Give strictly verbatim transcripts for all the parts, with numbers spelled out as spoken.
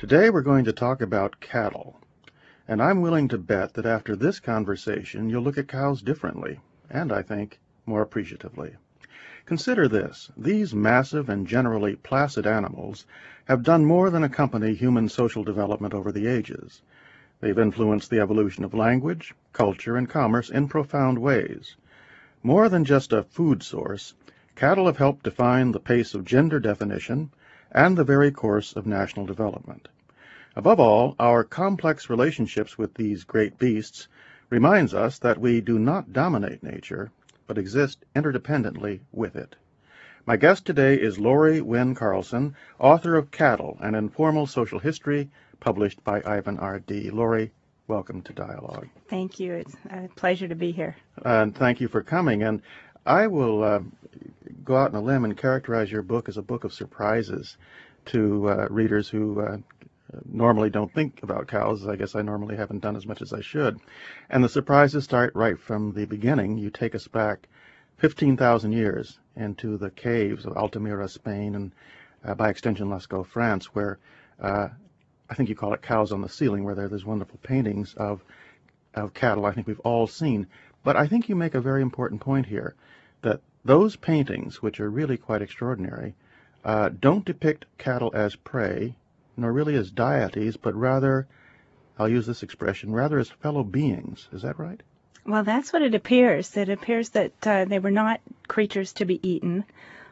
Today we're going to talk about cattle, and I'm willing to bet that after this conversation you'll look at cows differently, and I think more appreciatively. Consider this: these massive and generally placid animals have done more than accompany human social development over the ages. They've influenced the evolution of language, culture, and commerce in profound ways. More than just a food source, cattle have helped define the pace of gender definition and the very course of national development. Above all, our complex relationships with these great beasts reminds us that we do not dominate nature, but exist interdependently with it. My guest today is Lori Wynn Carlson, author of Cattle, An Informal Social History, published by Ivan R D. Lori, welcome to Dialogue. Thank you. It's a pleasure to be here. And thank you for coming. And I will uh, go out on a limb and characterize your book as a book of surprises to uh, readers who uh, normally don't think about cows. I guess I normally haven't done as much as I should. And the surprises start right from the beginning. You take us back fifteen thousand years into the caves of Altamira, Spain, and uh, by extension Lascaux, France, where uh, I think you call it Cows on the Ceiling, where there, there's wonderful paintings of, of cattle I think we've all seen. But I think you make a very important point here, that those paintings, which are really quite extraordinary, uh, don't depict cattle as prey, nor really as deities, but rather, I'll use this expression, rather as fellow beings. Is that right? Well, that's what it appears. It appears that uh, they were not creatures to be eaten.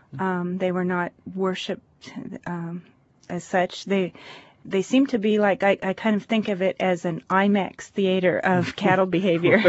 Um, they were not worshipped um, as such. They they seem to be like, I, I kind of think of it as an IMAX theater of cattle behavior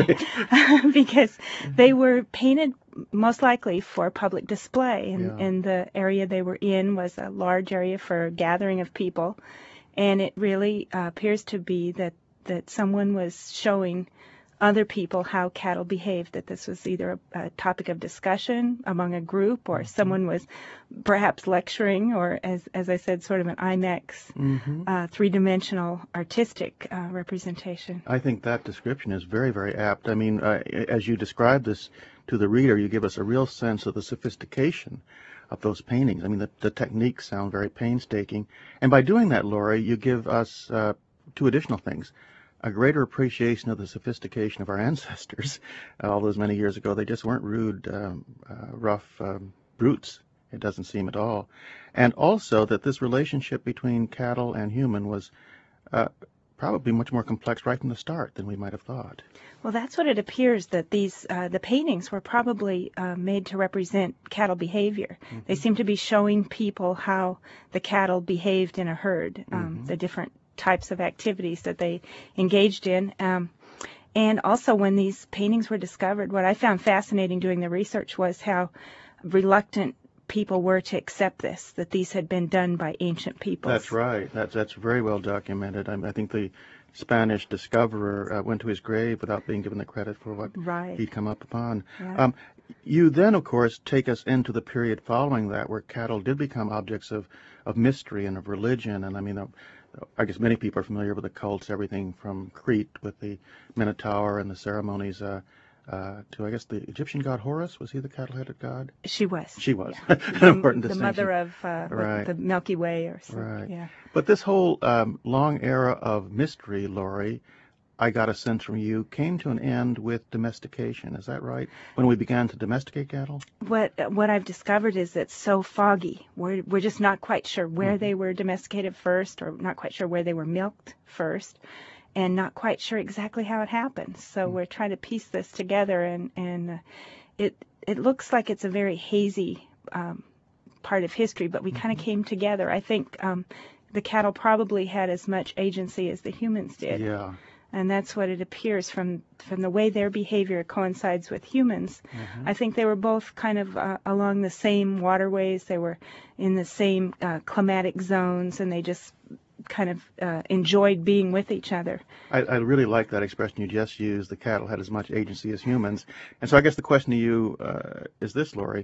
because they were painted most likely for public display, and, Yeah. and the area they were in was a large area for a gathering of people, and it really uh, appears to be that, that someone was showing other people how cattle behaved, that this was either a, a topic of discussion among a group, or mm-hmm. someone was perhaps lecturing, or as as I said, sort of an IMAX mm-hmm. uh, three-dimensional artistic uh, representation. I think that description is very, very apt. I mean, uh, as you describe this to the reader, you give us a real sense of the sophistication of those paintings. I mean, the, the techniques sound very painstaking. And by doing that, Lori, you give us uh, two additional things: a greater appreciation of the sophistication of our ancestors all those many years ago. They just weren't rude, um, uh, rough um, brutes, it doesn't seem at all. And also that this relationship between cattle and human was uh, probably much more complex right from the start than we might have thought. Well, that's what it appears, that these uh, the paintings were probably uh, made to represent cattle behavior. Mm-hmm. They seem to be showing people how the cattle behaved in a herd, um, mm-hmm. the different types of activities that they engaged in. Um, and also, when these paintings were discovered, what I found fascinating doing the research was how reluctant people were to accept this, that these had been done by ancient peoples. That's right. That's, that's very well documented. I, I think the Spanish discoverer uh, went to his grave without being given the credit for what right. he'd come up upon. Yeah. Um, you then, of course, take us into the period following that, where cattle did become objects of, of mystery and of religion. And I mean, uh, I guess many people are familiar with the cults, everything from Crete with the Minotaur and the ceremonies uh, uh, to, I guess, the Egyptian god Horus. Was he the cattle-headed god? She was. She was. Yeah. An important the, the distinction. mother of uh, right. the Milky Way or something. Right. Yeah. But this whole um, long era of mystery, Lori, I got a sense from you, came to an end with domestication. Is that right? When we began to domesticate cattle? What what I've discovered is it's so foggy. We're we're just not quite sure where mm-hmm. they were domesticated first, or not quite sure where they were milked first, and not quite sure exactly how it happened. So mm-hmm. we're trying to piece this together, and and uh, it it looks like it's a very hazy um, part of history, but we mm-hmm. kind of came together. I think um, the cattle probably had as much agency as the humans did. Yeah. And that's what it appears from, from the way their behavior coincides with humans. Mm-hmm. I think they were both kind of uh, along the same waterways. They were in the same uh, climatic zones, and they just kind of uh, enjoyed being with each other. I, I really like that expression you just used. The cattle had as much agency as humans. And so I guess the question to you uh, is this, Lori.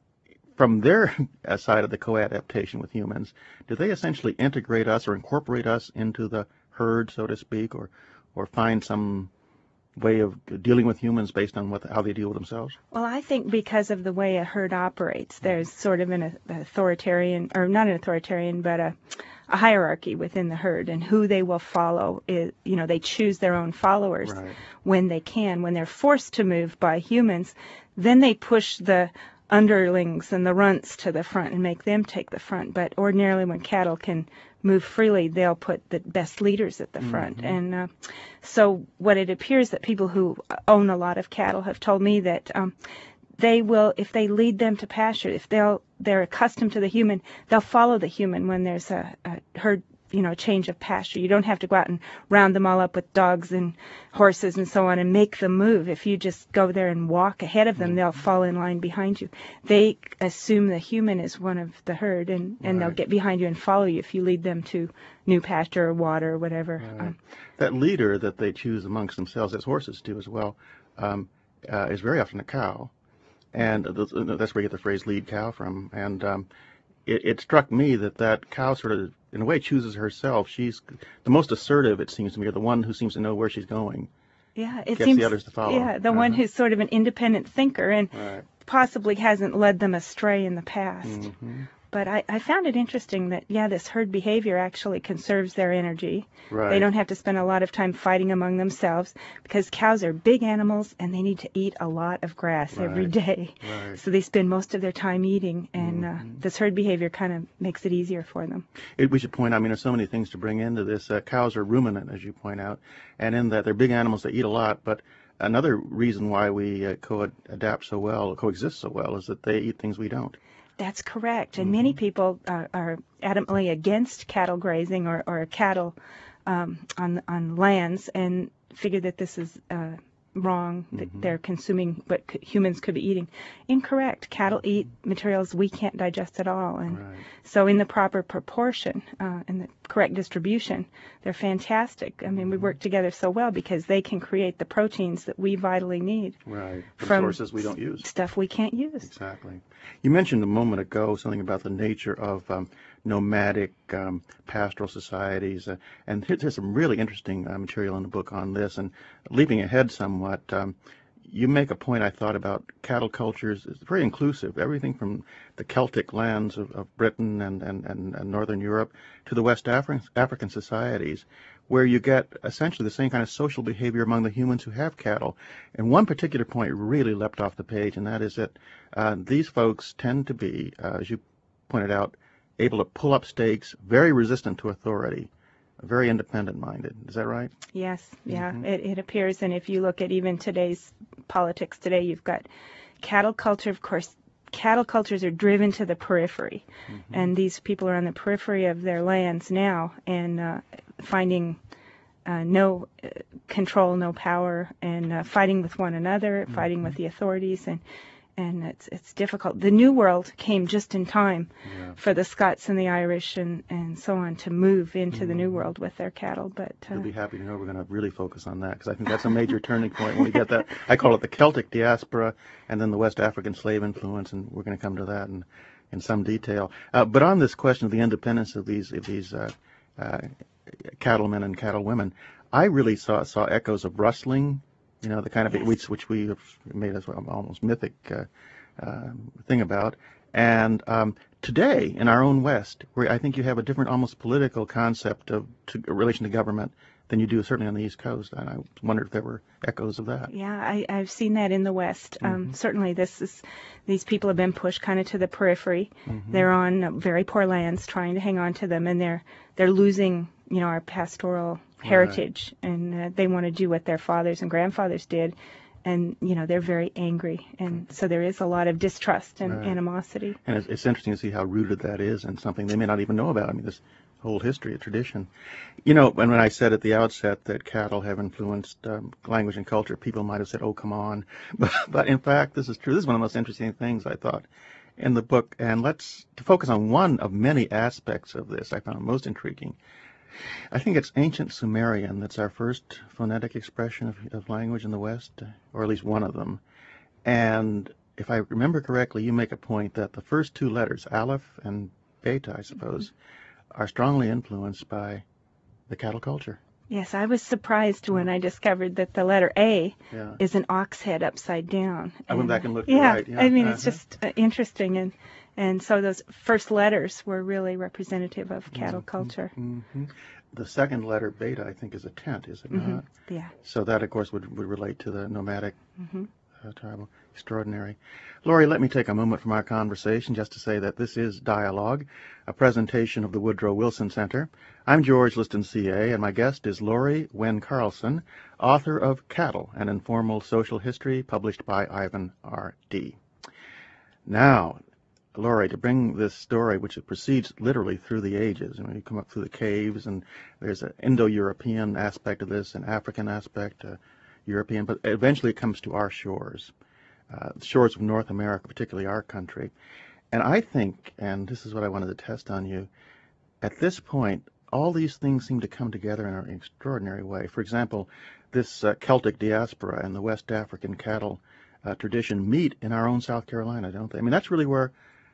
From their side of the co-adaptation with humans, do they essentially integrate us or incorporate us into the herd, so to speak, or or find some way of dealing with humans based on what how they deal with themselves? Well, I think because of the way a herd operates, there's sort of an authoritarian, or not an authoritarian, but a, a hierarchy within the herd, and who they will follow is, you know, they choose their own followers Right. when they can. When they're forced to move by humans, then they push the underlings and the runts to the front and make them take the front. But ordinarily, when cattle can move freely, they'll put the best leaders at the front. Mm-hmm. And uh, so what it appears that people who own a lot of cattle have told me that um, they will, if they lead them to pasture, if they'll they're accustomed to the human, they'll follow the human when there's a, a herd, you know, change of pasture. You don't have to go out and round them all up with dogs and horses and so on and make them move. If you just go there and walk ahead of them, they'll fall in line behind you. They assume the human is one of the herd, and, and they'll Right. get behind you and follow you if you lead them to new pasture or water or whatever. Right. Um, That leader that they choose amongst themselves, as horses do as well, um, uh, is very often a cow. And th- that's where you get the phrase lead cow from. And um, it, it struck me that that cow sort of, in a way, chooses herself. She's the most assertive, it seems to me, or the one who seems to know where she's going. yeah, it Gets seems the others to follow. yeah, the one Uh-huh. who's sort of an independent thinker and Right. possibly hasn't led them astray in the past. Mm-hmm. But I, I found it interesting that, yeah, this herd behavior actually conserves their energy. Right. They don't have to spend a lot of time fighting among themselves because cows are big animals and they need to eat a lot of grass every Right. day. Right. So they spend most of their time eating, and uh, Mhm. this herd behavior kind of makes it easier for them. It, we should point out, I mean, there's so many things to bring into this. Uh, cows are ruminant, as you point out, and in that they're big animals that eat a lot. But another reason why we uh, co-adapt so well, coexist so well, is that they eat things we don't. That's correct. And many people are, are adamantly against cattle grazing or, or cattle um, on on lands and figure that this is uh, wrong, that Mhm. they're consuming what c- humans could be eating. Incorrect. Cattle eat materials we can't digest at all. And Right. so in the proper proportion uh, and the correct distribution, they're fantastic. I mean, we work together so well because they can create the proteins that we vitally need, Right. From, From sources we don't use. stuff we can't use. Exactly. You mentioned a moment ago something about the nature of um, nomadic um, pastoral societies, uh, and here- there's some really interesting uh, material in the book on this. And leaping ahead somewhat, um, you make a point, I thought, about cattle cultures. It's very inclusive. Everything from the Celtic lands of, of Britain and, and, and, and Northern Europe to the West African, African societies, where you get essentially the same kind of social behavior among the humans who have cattle. And one particular point really leapt off the page, and that is that uh, these folks tend to be, uh, as you pointed out, able to pull up stakes, very resistant to authority, very independent-minded. Is that right? Yes, yeah, Mhm. it, it appears. And if you look at even today's politics today, you've got cattle culture. Of course, cattle cultures are driven to the periphery, and these people are on the periphery of their lands now and uh, finding uh, no uh, control, no power, and uh, fighting with one another, fighting with the authorities, and and it's it's difficult. The New World came just in time Yeah. for the Scots and the Irish and, and so on to move into the New World with their cattle, but uh, You'll be happy to know we're going to really focus on that, because I think that's a major turning point when we get that. I call it the Celtic diaspora and then the West African slave influence, and we're going to come to that in, in some detail. Uh, but on this question of the independence of these of these uh, uh, cattlemen and cattlewomen, I really saw saw echoes of rustling, you know, the kind of Yes. which, which we have made us almost mythic uh, uh, thing about. And um, today, in our own West, where I think you have a different, almost political concept of to, relation to government than you do certainly on the East Coast, and I wondered if there were echoes of that. yeah, I, I've seen that in the West. Um, certainly, this is these people have been pushed kind of to the periphery. They're on very poor lands, trying to hang on to them, and they're they're losing, you know, our pastoral heritage, and uh, they want to do what their fathers and grandfathers did, and you know they're very angry, and so there is a lot of distrust and Right. animosity. And it's, it's interesting to see how rooted that is in something they may not even know about. I mean, this whole history, a tradition. You know, when, when I said at the outset that cattle have influenced um, language and culture, people might have said, oh, come on. But, but in fact, this is true. This is one of the most interesting things I thought in the book. And let's to focus on one of many aspects of this I found most intriguing. I think it's ancient Sumerian that's our first phonetic expression of, of language in the West, or at least one of them. And if I remember correctly, you make a point that the first two letters, Aleph and Beta, I suppose, are strongly influenced by the cattle culture. Yes, I was surprised when I discovered that the letter A Yeah. is an ox head upside down. I went back and looked. Yeah, Right. Yeah. I mean, uh-huh. it's just uh, interesting, and and so those first letters were really representative of cattle Mm-hmm. culture. Mm-hmm. The second letter, beta, I think, is a tent, is it Mm-hmm. not? Yeah. So that, of course, would, would relate to the nomadic Mm-hmm. uh, tribal. Extraordinary. Lori, let me take a moment from our conversation just to say that this is Dialogue, a presentation of the Woodrow Wilson Center. I'm George Liston, C A, and my guest is Lori Wen Carlson, author of Cattle, an Informal Social History, published by Ivan R D. Now, Lori, to bring this story, which it proceeds literally through the ages, and you come up through the caves, and there's an Indo-European aspect of this, an African aspect, uh, European, but eventually it comes to our shores, uh, the shores of North America, particularly our country. And I think, and this is what I wanted to test on you, at this point, all these things seem to come together in an extraordinary way. For example, this uh, Celtic diaspora and the West African cattle uh, tradition meet in our own South Carolina, don't they? I mean, that's really where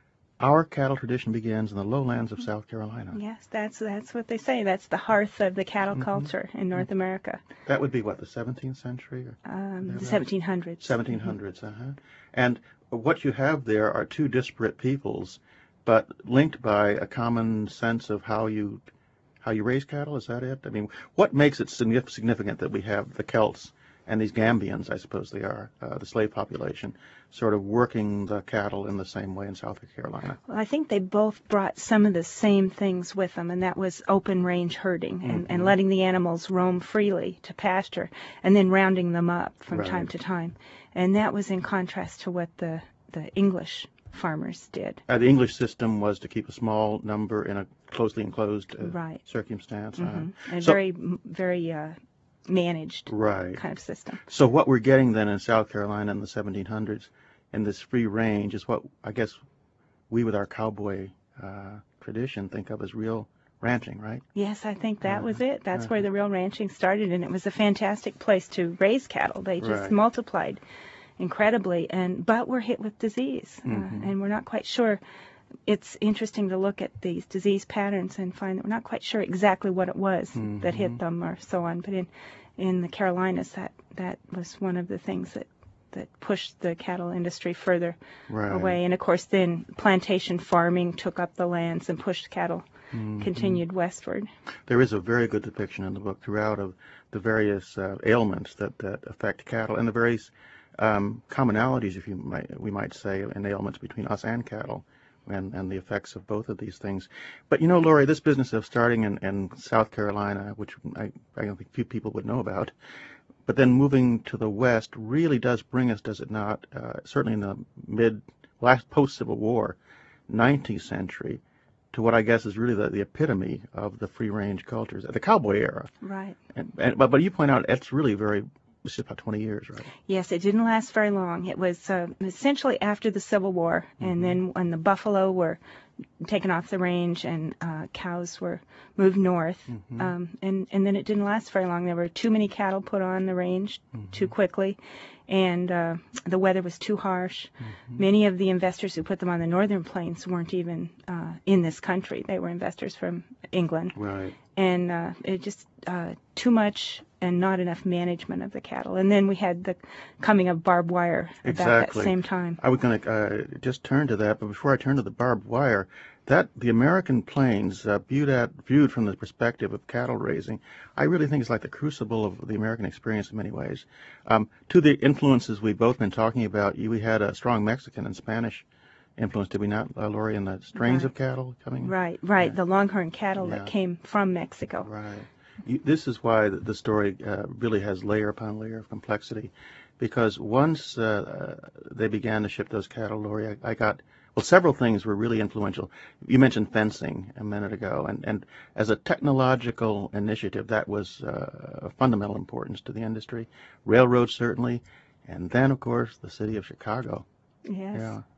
our cattle tradition begins in the lowlands of South Carolina. Yes, that's that's what they say. That's the hearth of the cattle Mm-hmm. culture in North Mm-hmm. America. That would be, what, the seventeenth century? Or Um, the seventeen hundreds. seventeen hundreds, mm-hmm. uh-huh. And what you have there are two disparate peoples, but linked by a common sense of how you how you raise cattle. Is that it? I mean, what makes it significant that we have the Celts and these Gambians, I suppose they are, uh, the slave population, sort of working the cattle in the same way in South Carolina? Well, I think they both brought some of the same things with them, and that was open range herding and, Mm-hmm. and letting the animals roam freely to pasture, and then rounding them up from Right. time to time. And that was in contrast to what the, the English farmers did. Uh, the English system was to keep a small number in a closely enclosed uh, Right. circumstance. Mm-hmm. Uh, And so, very, very uh, managed right. kind of system. So what we're getting then in South Carolina in the seventeen hundreds, in this free range, is what I guess we with our cowboy uh, tradition think of as real ranching, right? Yes, I think that Uh-huh. was it. That's Uh-huh. where the real ranching started, and it was a fantastic place to raise cattle. They just Right. multiplied incredibly, and but we're hit with disease, Mm-hmm. uh, and we're not quite sure. It's interesting to look at these disease patterns and find that we're not quite sure exactly what it was Mm-hmm. that hit them or so on. But in in the Carolinas, that that was one of the things that that pushed the cattle industry further Right. away. And of course, then plantation farming took up the lands and pushed cattle Mm-hmm. continued westward. There is a very good depiction in the book throughout of the various uh, ailments that, that affect cattle and the various um, commonalities, if you might, we might say, in ailments between us and cattle, and, and the effects of both of these things. But you know, Lori, this business of starting in, in South Carolina, which I, I don't think few people would know about, but then moving to the West really does bring us, does it not, uh, certainly in the mid, last post-Civil War, nineteenth century, to what I guess is really the, the epitome of the free-range cultures, the cowboy era. Right. And, and, but, but you point out it's really very, it's just about twenty years, right? Yes, it didn't last very long. It was uh, essentially after the Civil War, Mm-hmm. and then when the buffalo were taken off the range and uh, cows were moved north, Mm-hmm. um, and, and then it didn't last very long. There were too many cattle put on the range Mm-hmm. too quickly, and uh, the weather was too harsh. Mm-hmm. Many of the investors who put them on the northern plains weren't even uh, in this country. They were investors from England. Right. And uh, it just uh, too much and not enough management of the cattle. And then we had the coming of barbed wire about Exactly. that same time. I was going to uh, just turn to that, but before I turn to the barbed wire, that the American plains, uh, viewed at viewed from the perspective of cattle raising, I really think is like the crucible of the American experience in many ways. Um, to the influences we've both been talking about, you, we had a strong Mexican and Spanish influence, did we not, uh, Lori, in the strains Right. of cattle coming? Right, right. Yeah. The longhorn cattle Yeah. that came from Mexico. Right. You, this is why the, the story uh, really has layer upon layer of complexity, because once uh, they began to ship those cattle, Lori, I, I got, well, several things were really influential. You mentioned fencing a minute ago, and, and as a technological initiative, that was uh, of fundamental importance to the industry. Railroads, certainly, and then, of course, the city of Chicago. Yes. Yeah,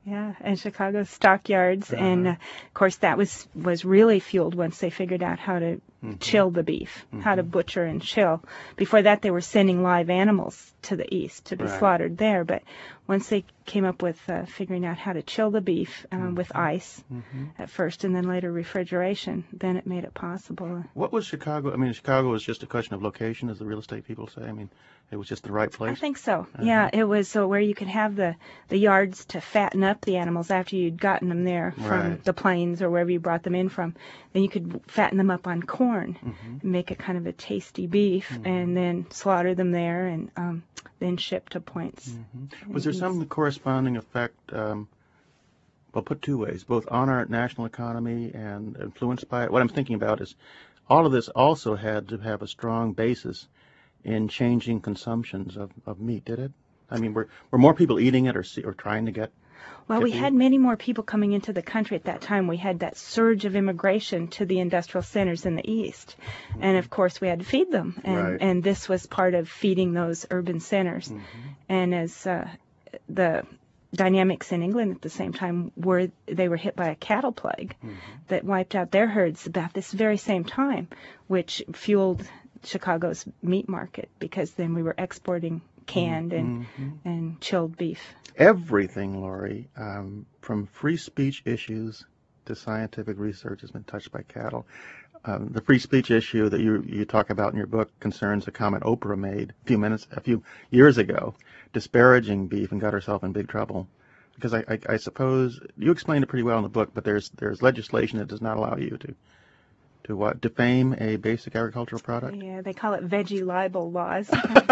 Yeah, and Chicago stockyards, Uh-huh. and uh, of course that was was really fueled once they figured out how to Mm-hmm. chill the beef, Mm-hmm. how to butcher and chill. Before that, they were sending live animals to the east to be Right. slaughtered there, but once they came up with uh, figuring out how to chill the beef um, Mm-hmm. with ice Mm-hmm. at first, and then later refrigeration, then it made it possible. What was Chicago? I mean, Chicago was just a question of location, as the real estate people say. I mean, it was just the right place. I think so. Uh-huh. Yeah, it was so where you could have the, the yards to fatten up the animals after you'd gotten them there from Right. the plains or wherever you brought them in from. Then you could fatten them up on corn Mm-hmm. and make a kind of a tasty beef, Mm-hmm. and then slaughter them there and um, then ship to points. Mm-hmm. Was there some corresponding effect? Um, well, put two ways, both on our national economy and influenced by it. What I'm thinking about is all of this also had to have a strong basis in changing consumptions of, of meat, did it? I mean, were, were more people eating it or see, or trying to get Well, to we eat? had many more people coming into the country at that time. We had that surge of immigration to the industrial centers in the east. Mm-hmm. And of course, we had to feed them. And, Right. and this was part of feeding those urban centers. Mm-hmm. And as uh, the dynamics in England at the same time were, they were hit by a cattle plague Mm-hmm. that wiped out their herds about this very same time, which fueled Chicago's meat market, because then we were exporting canned and, Mm-hmm. and chilled beef. Everything, Lori, um, from free speech issues to scientific research has been touched by cattle. Um, the free speech issue that you you talk about in your book concerns a comment Oprah made a few minutes, a few years ago, disparaging beef, and got herself in big trouble. Because I, I, I suppose you explained it pretty well in the book, but there's there's legislation that does not allow you to to what defame a basic agricultural product. Yeah, they call it veggie libel laws.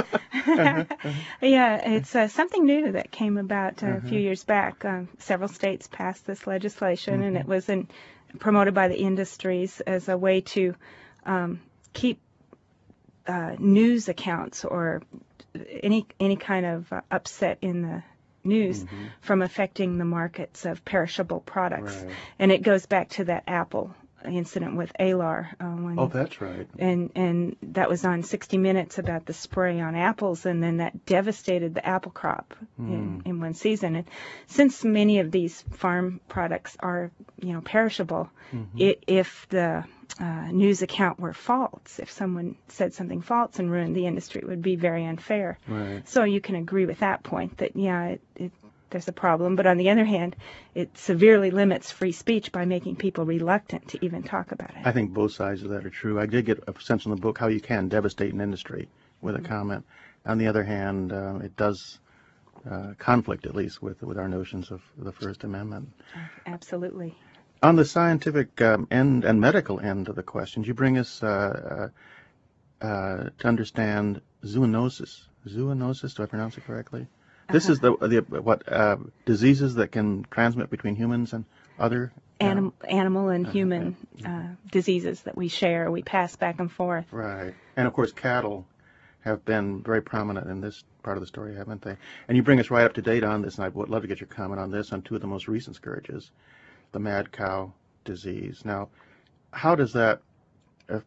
Yeah, it's uh, something new that came about uh, a few years back. Um, several states passed this legislation, and it was in, promoted by the industries as a way to um, keep uh, news accounts or any any kind of uh, upset in the news Mm-hmm. from affecting the markets of perishable products. Right. And it goes back to that Apple incident with Alar. Uh, when Oh, that's right. and and that was on sixty minutes about the spray on apples, and then that devastated the apple crop in, Mm. in one season. And since many of these farm products are, you know, perishable, Mm-hmm. it, if the uh, news account were false, if someone said something false and ruined the industry, it would be very unfair. Right. So you can agree with that point that, yeah, it, it, there's a problem. But on the other hand, it severely limits free speech by making people reluctant to even talk about it. I think both sides of that are true. I did get a sense in the book how you can devastate an industry with a comment. On the other hand, uh, it does uh, conflict, at least, with with our notions of the First Amendment. Absolutely. On the scientific um, end and medical end of the questions, you bring us uh, uh, uh, to understand zoonosis. Zoonosis, do I pronounce it correctly? This is the the what uh, diseases that can transmit between humans and other Anim- animal and Uh-huh. human uh, diseases that we share, we pass back and forth. Right. And of course, cattle have been very prominent in this part of the story, haven't they? And you bring us right up to date on this, and I would love to get your comment on this, on two of the most recent scourges, the mad cow disease. Now, how does that, uh,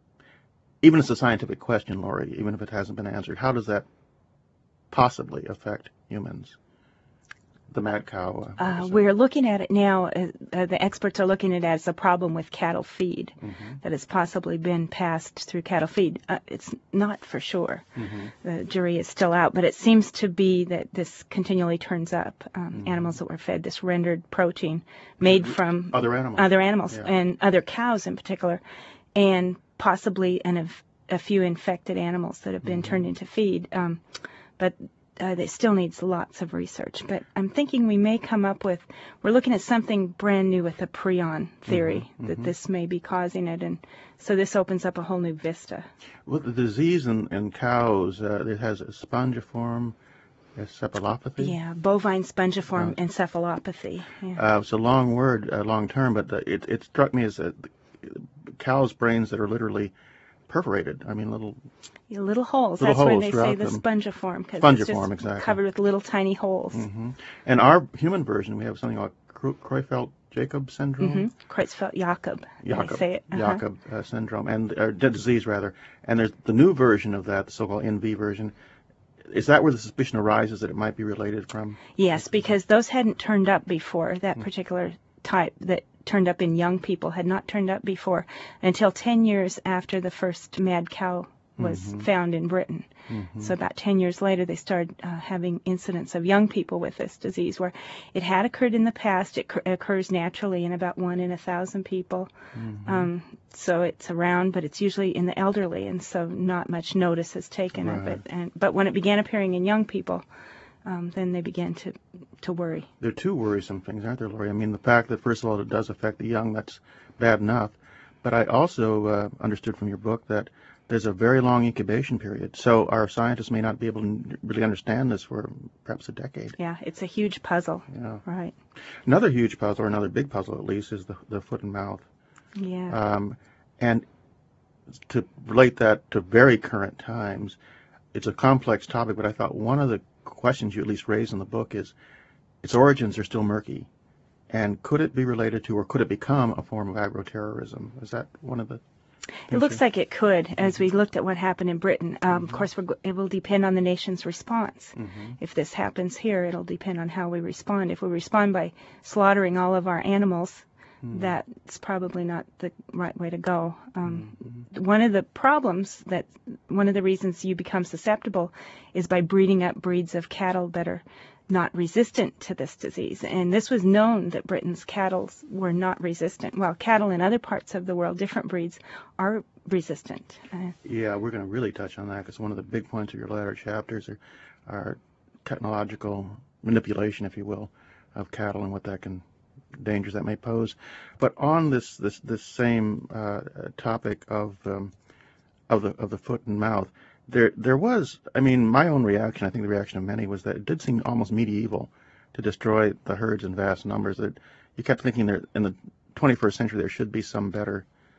even as a scientific question, Lori, even if it hasn't been answered, how does that possibly affect humans? The mad cow. Uh, Uh, episode. we're looking at it now, uh, uh, the experts are looking at it as a problem with cattle feed, Mhm. that has possibly been passed through cattle feed. Uh, it's not for sure. Mhm. The jury is still out, but it seems to be that this continually turns up. Um, Mhm. Animals that were fed this rendered protein made from Other animals. other animals, Yeah. and other cows in particular, and possibly an, of- a few infected animals that have been Mhm. turned into feed. Um, but uh, it still needs lots of research. But I'm thinking we may come up with, we're looking at something brand new with the prion theory, Mhm, that mhm. this may be causing it. And so this opens up a whole new vista. Well, the disease in, in cows, uh, it has a spongiform encephalopathy. Yeah, bovine spongiform Uh, encephalopathy. Yeah. Uh, it's a long word, uh, long term, but the, it, it struck me as a, cows' brains that are literally perforated. I mean, little Yeah, little holes. little That's why holes they say throughout the them. spongiform, because it's Spongiform, just exactly. covered with little tiny holes. hmm And our human version, we have something like Creutzfeldt-Jakob syndrome. Mm-hmm. Creutzfeldt-Jakob, they Jakob, say it. Uh-huh. Jakob uh, syndrome, and or disease rather. And there's the new version of that, the so-called N V version. is that where the suspicion arises that it might be related from? Yes, because those hadn't turned up before. That particular type that turned up in young people had not turned up before until ten years after the first mad cow was Mm-hmm. found in Britain. Mm-hmm. So about ten years later, they started uh, having incidents of young people with this disease, where it had occurred in the past. It cur- occurs naturally in about one in a thousand people. Mm-hmm. Um, so it's around, but it's usually in the elderly, and so not much notice is taken of Right. it. And but when it began appearing in young people, um, then they began to to worry. There are two worrisome things, aren't there, Lori? I mean, the fact that, first of all, it does affect the young, that's bad enough. But I also uh, understood from your book that there's a very long incubation period. So our scientists may not be able to really understand this for perhaps a decade. Yeah, it's a huge puzzle. Yeah. Right. Another huge puzzle, or another big puzzle at least, is the, the foot and mouth. Yeah. Um, and to relate that to very current times, it's a complex topic, but I thought one of the questions you at least raise in the book is its origins are still murky. And could it be related to, or could it become a form of agroterrorism? Is that one of the It looks like it could, as we looked at what happened in Britain. Um, of course, we're, go- it will depend on the nation's response. Mm-hmm. If this happens here, it'll depend on how we respond. If we respond by slaughtering all of our animals, Mm-hmm. that's probably not the right way to go. Um, Mm-hmm. One of the problems that, one of the reasons you become susceptible is by breeding up breeds of cattle that are not resistant to this disease. And this was known that Britain's cattle were not resistant. While cattle in other parts of the world, different breeds, are resistant. Uh, Yeah, we're going to really touch on that because one of the big points of your latter chapters are, are technological manipulation, if you will, of cattle and what that can, dangers that may pose. But on this this this same uh, topic of um, of the of the foot and mouth, there there was, I mean, my own reaction, I think the reaction of many was that it did seem almost medieval to destroy the herds in vast numbers. That you kept thinking there in the twenty-first century there should be some better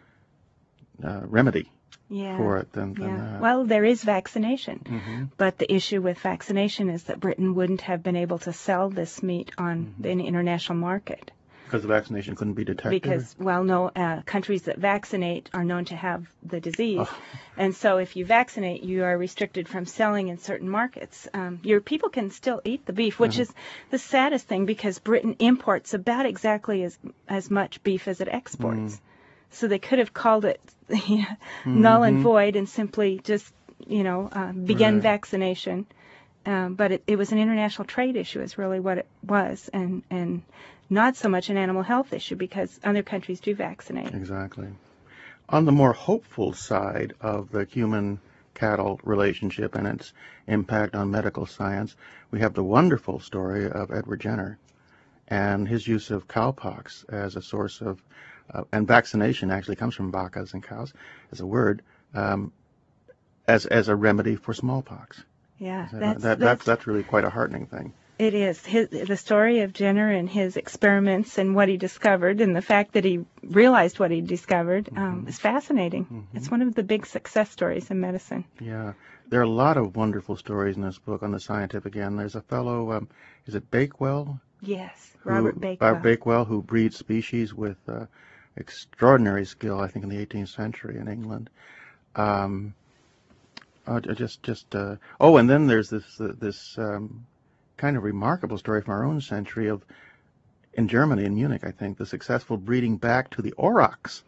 uh, remedy yeah. for it than, than Yeah. that. Well, there is vaccination. Mm-hmm. But the issue with vaccination is that Britain wouldn't have been able to sell this meat on Mm-hmm. the international market. Because the vaccination couldn't be detected? Because, well, no, uh, countries that vaccinate are known to have the disease. Oh. And so if you vaccinate, you are restricted from selling in certain markets. Um, your people can still eat the beef, which Mhm. is the saddest thing because Britain imports about exactly as, as much beef as it exports. Mm. So they could have called it null and Mhm. void and simply just, you know, uh, begin Right. vaccination. Um, but it, it was an international trade issue is really what it was, and, and not so much an animal health issue because other countries do vaccinate. Exactly. On the more hopeful side of the human-cattle relationship and its impact on medical science, we have the wonderful story of Edward Jenner and his use of cowpox as a source of, uh, and vaccination actually comes from vacas and cows as a word, um, as as a remedy for smallpox. Yeah, That, that's, that, that's, that's that's really quite a heartening thing. it is. His, the story of Jenner and his experiments and what he discovered and the fact that he realized what he discovered um, Mhm. is fascinating. Mhm. It's one of the big success stories in medicine. Yeah, there are a lot of wonderful stories in this book on the scientific end. There's a fellow, um, is it Bakewell? Yes, Who- Robert Bakewell. Robert Bakewell, who breeds species with uh, extraordinary skill, I think, in the eighteenth century in England. Um, oh, j- just, just, uh, oh, and then there's this uh, this um, kind of remarkable story from our own century of, in Germany, in Munich, I think, the successful breeding back to the aurochs.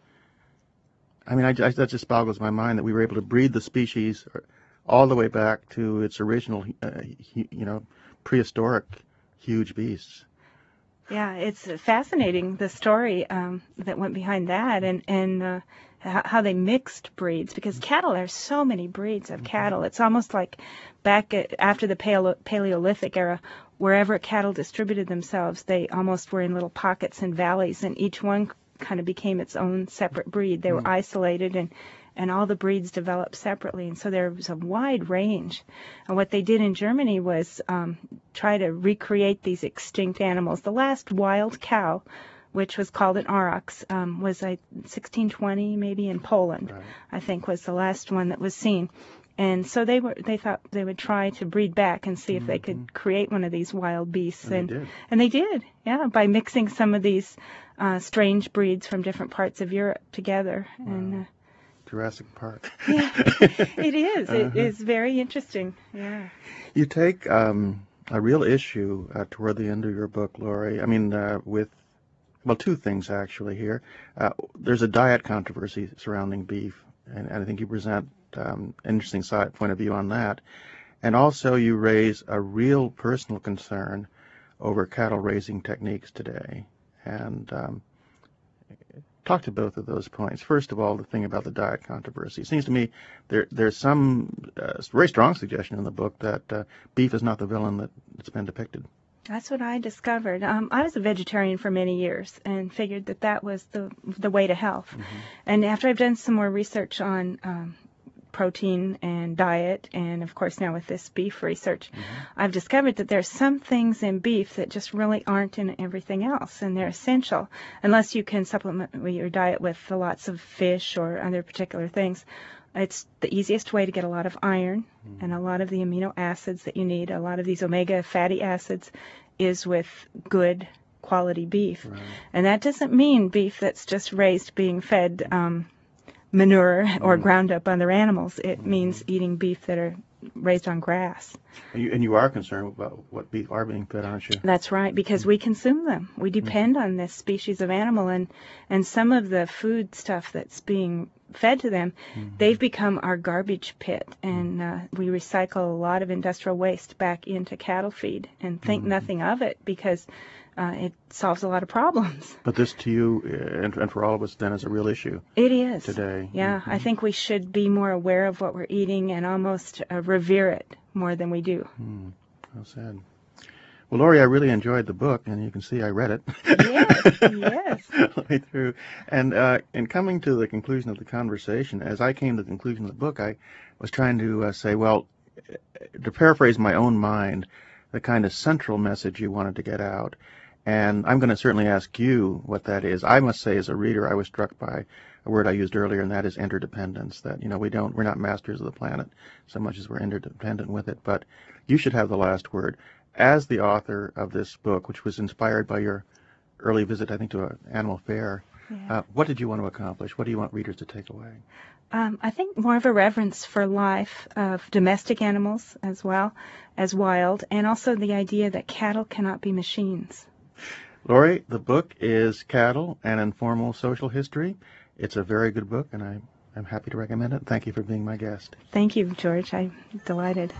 I mean, I, I, that just boggles my mind that we were able to breed the species all the way back to its original, uh, hu- you know, prehistoric huge beasts. Yeah, it's fascinating, the story um, that went behind that and, and uh, how, how they mixed breeds, because cattle, there's so many breeds of cattle. It's almost like back at, after the paleo, Paleolithic era, wherever cattle distributed themselves, they almost were in little pockets and valleys, and each one kind of became its own separate breed. They were Mm. isolated, and and all the breeds developed separately, and so there was a wide range. And what they did in Germany was um, try to recreate these extinct animals. The last wild cow, which was called an aurochs, um, was uh, sixteen twenty, maybe in Poland, Right. I think, was the last one that was seen. And so they were they thought they would try to breed back and see if they could create one of these wild beasts. And they did. And they did, yeah, by mixing some of these uh, strange breeds from different parts of Europe together. And uh, Jurassic Park. Yeah, it is. Uh-huh. It is very interesting. Yeah. You take um, a real issue uh, toward the end of your book, Lori. I mean, uh, with, well, two things actually here. Uh, there's a diet controversy surrounding beef, and, and I think you present um, an interesting side point of view on that. And also you raise a real personal concern over cattle raising techniques today. And um, talk to both of those points. First of all, the thing about the diet controversy. It seems to me there there's some uh, very strong suggestion in the book that uh, beef is not the villain that it's been depicted. That's what I discovered. Um, I was a vegetarian for many years and figured that that was the the way to health. Mm-hmm. And after I've done some more research on um, protein and diet, and of course now with this beef research, mm-hmm. I've discovered that there's some things in beef that just really aren't in everything else, and they're essential unless you can supplement your diet with lots of fish or other particular things. It's the easiest way to get a lot of iron mm-hmm. and a lot of the amino acids that you need, a lot of these omega fatty acids, is with good quality beef. Right. And that doesn't mean beef that's just raised being fed um, manure or mm. ground up other animals. It mm. means eating beef that are raised on grass. And you, and you are concerned about what beef are being fed, aren't you? That's right, because mm. we consume them. We depend mm. on this species of animal, and, and some of the food stuff that's being fed to them, mm-hmm. they've become our garbage pit, and uh, we recycle a lot of industrial waste back into cattle feed and think mm-hmm. nothing of it because uh, it solves a lot of problems. But this to you and, and for all of us then is a real issue. It is. Today. Yeah, mm-hmm. I think we should be more aware of what we're eating and almost uh, revere it more than we do. Mm, well said. Well, Lori, I really enjoyed the book, and you can see I read it. Yes, yes. Way through. And uh, in coming to the conclusion of the conversation, as I came to the conclusion of the book, I was trying to uh, say, well, to paraphrase my own mind, the kind of central message you wanted to get out. And I'm going to certainly ask you what that is. I must say, as a reader, I was struck by a word I used earlier, and that is interdependence. That, you know, we don't, we're not masters of the planet so much as we're interdependent with it. But you should have the last word. As the author of this book, which was inspired by your early visit, I think, to an animal fair, yeah. uh, what did you want to accomplish? What do you want readers to take away? Um, I think more of a reverence for life of domestic animals as well as wild, and also the idea that cattle cannot be machines. Lori, the book is Cattle, An Informal Social History. It's a very good book, and I, I'm happy to recommend it. Thank you for being my guest. Thank you, George. I'm delighted.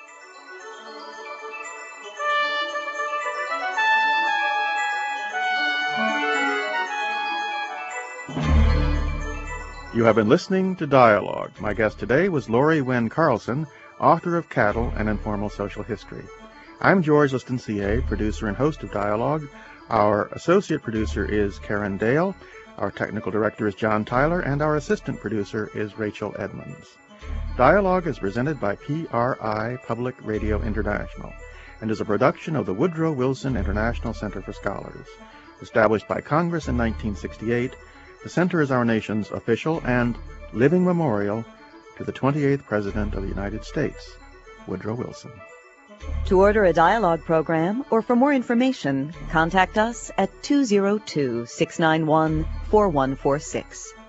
You have been listening to Dialogue. My guest today was Lori Wynn Carlson, author of Cattle, An Informal Social History. I'm George Listencier, producer and host of Dialogue. Our associate producer is Karen Dale. Our technical director is John Tyler, and our assistant producer is Rachel Edmonds. Dialogue is presented by P R I Public Radio International and is a production of the Woodrow Wilson International Center for Scholars. Established by Congress in nineteen sixty-eight, the Center is our nation's official and living memorial to the twenty-eighth President of the United States, Woodrow Wilson. To order a Dialogue program or for more information, contact us at two oh two, six nine one, four one four six.